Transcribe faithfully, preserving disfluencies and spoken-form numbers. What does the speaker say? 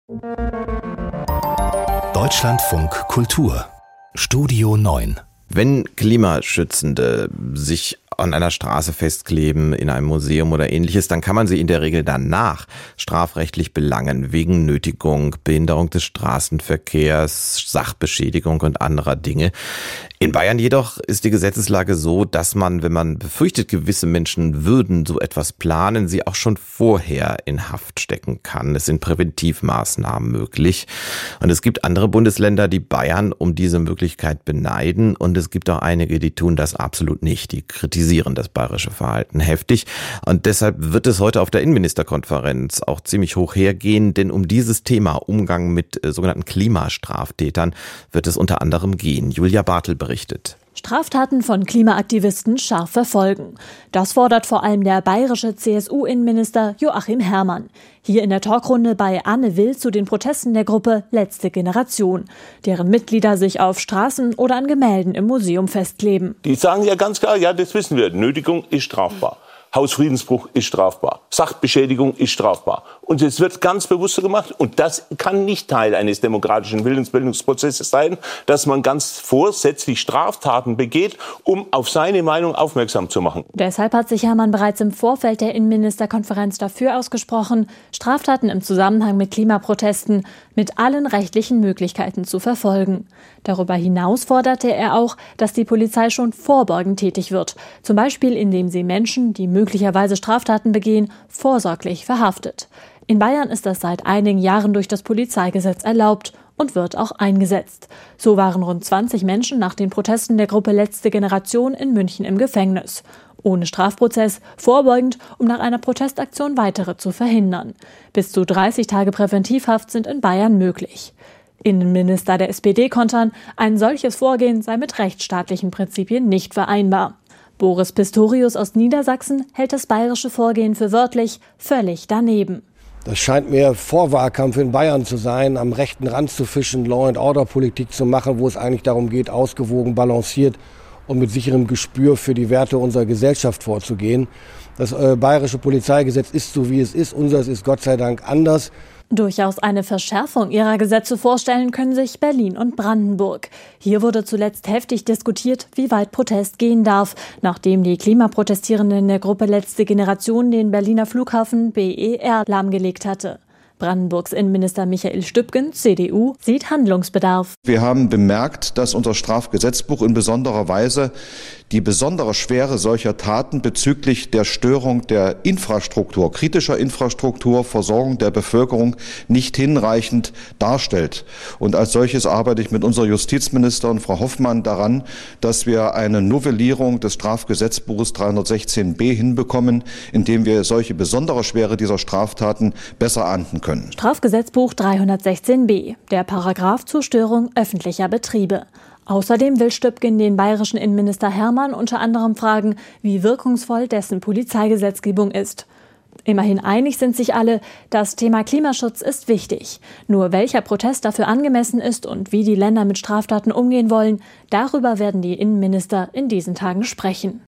Deutschlandfunk Kultur Studio neun. Wenn Klimaschützende sich an einer Straße festkleben, in einem Museum oder ähnliches, dann kann man sie in der Regel danach strafrechtlich belangen, wegen Nötigung, Behinderung des Straßenverkehrs, Sachbeschädigung und anderer Dinge. In Bayern jedoch ist die Gesetzeslage so, dass man, wenn man befürchtet, gewisse Menschen würden so etwas planen, sie auch schon vorher in Haft stecken kann. Es sind Präventivmaßnahmen möglich. Und es gibt andere Bundesländer, die Bayern um diese Möglichkeit beneiden. Und es gibt auch einige, die tun das absolut nicht. Die kritisieren das bayerische Verhalten heftig. Und deshalb wird es heute auf der Innenministerkonferenz auch ziemlich hoch hergehen, denn um dieses Thema Umgang mit äh, sogenannten Klimastraftätern wird es unter anderem gehen. Julia Bartel berichtet. Straftaten von Klimaaktivisten scharf verfolgen. Das fordert vor allem der bayerische C S U-Innenminister Joachim Herrmann. Hier in der Talkrunde bei Anne Will zu den Protesten der Gruppe Letzte Generation, deren Mitglieder sich auf Straßen oder an Gemälden im Museum festkleben. Die sagen ja ganz klar, ja, das wissen wir, Nötigung ist strafbar. Hausfriedensbruch ist strafbar. Sachbeschädigung ist strafbar. Und es wird ganz bewusst so gemacht. Und das kann nicht Teil eines demokratischen Willensbildungsprozesses sein, dass man ganz vorsätzlich Straftaten begeht, um auf seine Meinung aufmerksam zu machen. Deshalb hat sich Herrmann bereits im Vorfeld der Innenministerkonferenz dafür ausgesprochen, Straftaten im Zusammenhang mit Klimaprotesten mit allen rechtlichen Möglichkeiten zu verfolgen. Darüber hinaus forderte er auch, dass die Polizei schon vorbeugend tätig wird. Zum Beispiel, indem sie Menschen, die möglicherweise Straftaten begehen, vorsorglich verhaftet. In Bayern ist das seit einigen Jahren durch das Polizeigesetz erlaubt und wird auch eingesetzt. So waren rund zwanzig Menschen nach den Protesten der Gruppe Letzte Generation in München im Gefängnis. Ohne Strafprozess, vorbeugend, um nach einer Protestaktion weitere zu verhindern. Bis zu dreißig Tage Präventivhaft sind in Bayern möglich. Innenminister der S P D kontern, ein solches Vorgehen sei mit rechtsstaatlichen Prinzipien nicht vereinbar. Boris Pistorius aus Niedersachsen hält das bayerische Vorgehen für wörtlich völlig daneben. Das scheint mir Vorwahlkampf in Bayern zu sein, am rechten Rand zu fischen, Law-and-Order-Politik zu machen, wo es eigentlich darum geht, ausgewogen, balanciert und mit sicherem Gespür für die Werte unserer Gesellschaft vorzugehen. Das äh, bayerische Polizeigesetz ist so, wie es ist. Unseres ist Gott sei Dank anders. Durchaus eine Verschärfung ihrer Gesetze vorstellen können sich Berlin und Brandenburg. Hier wurde zuletzt heftig diskutiert, wie weit Protest gehen darf, nachdem die Klimaprotestierenden der Gruppe Letzte Generation den Berliner Flughafen B E R lahmgelegt hatte. Brandenburgs Innenminister Michael Stübgen, C D U, sieht Handlungsbedarf. Wir haben bemerkt, dass unser Strafgesetzbuch in besonderer Weise die besondere Schwere solcher Taten bezüglich der Störung der Infrastruktur, kritischer Infrastruktur, Versorgung der Bevölkerung nicht hinreichend darstellt. Und als solches arbeite ich mit unserer Justizministerin Frau Hoffmann daran, dass wir eine Novellierung des Strafgesetzbuches dreihundertsechzehn b hinbekommen, indem wir solche besondere Schwere dieser Straftaten besser ahnden können. Strafgesetzbuch dreihundertsechzehn b, der Paragraph zur Störung öffentlicher Betriebe. Außerdem will Stübgen den bayerischen Innenminister Herrmann unter anderem fragen, wie wirkungsvoll dessen Polizeigesetzgebung ist. Immerhin einig sind sich alle, das Thema Klimaschutz ist wichtig. Nur welcher Protest dafür angemessen ist und wie die Länder mit Straftaten umgehen wollen, darüber werden die Innenminister in diesen Tagen sprechen.